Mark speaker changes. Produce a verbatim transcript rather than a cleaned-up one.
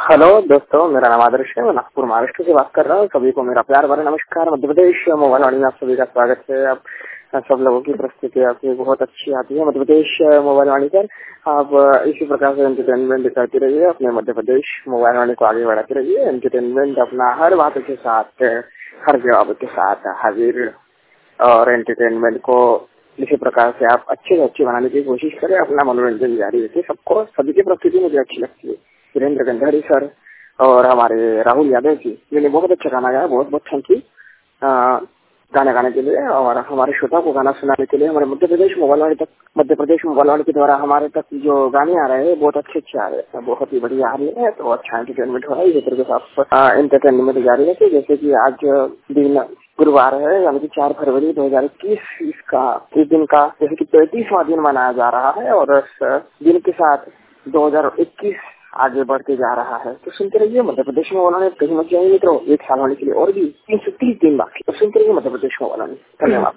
Speaker 1: Hello दोस्तों, मेरा नाम आदर्श है। मैं नागपुर महाराष्ट्र से बात कर रहा हूँ। सभी को मेरा प्यार भरा नमस्कार। मध्य प्रदेश मोबाइल वाणी में आप सभी का स्वागत है। आप सब लोगों की प्रस्तुति आपकी बहुत अच्छी आती है मध्य प्रदेश मोबाइल वाणी पर। आप इसी प्रकार से एंटरटेनमेंट दिखाती रहिए, अपने मध्य प्रदेश मोबाइल वाणी को आगे बढ़ाते रहिए। एंटरटेनमेंट अपना हर बात के साथ, हर जवाब के साथ हाजिर, और एंटरटेनमेंट को इसी प्रकार से आप अच्छे से अच्छे बनाने की कोशिश करें। अपना मनोरंजन जारी रखिए। सबको सभी की प्रस्तुति मुझे अच्छी लगती है। वीरेंद्र गंधारी सर और हमारे राहुल यादव जी, मैंने बहुत अच्छा गाना गाया। बहुत बहुत थैंक यू गाना गाने के लिए और हमारे श्रोता को गाना सुनाने के लिए। हमारे मध्य प्रदेश मोबाइल वाणी तक मध्य प्रदेश मोबाइल वाणी के द्वारा हमारे तक जो गाने आ रहे हैं बहुत अच्छे अच्छे आ रहे हैं, बहुत ही बढ़िया आ रहे हैं। तो अच्छा एंटरटेनमेंट हो रहा है। इसी तरह से एंटरटेनमेंट जारी रखिए। जैसे कि आज दिन गुरुवार है, यानी कि चार फरवरी दो हजार इक्कीस। इसका इस दिन का जैसे कि पैंतीसवां दिन मनाया जा रहा है और इस दिन के साथ दो हजार इक्कीस आगे बढ़ते जा रहा है। तो सुनते रहिए मध्य प्रदेश में उन्होंने कहीं मत जाएंगे मित्रों। एक साल होने के लिए और भी तीन सौ तीस दिन बाकी। तो सुनते रहिए मध्य प्रदेश में उन्होंने। धन्यवाद।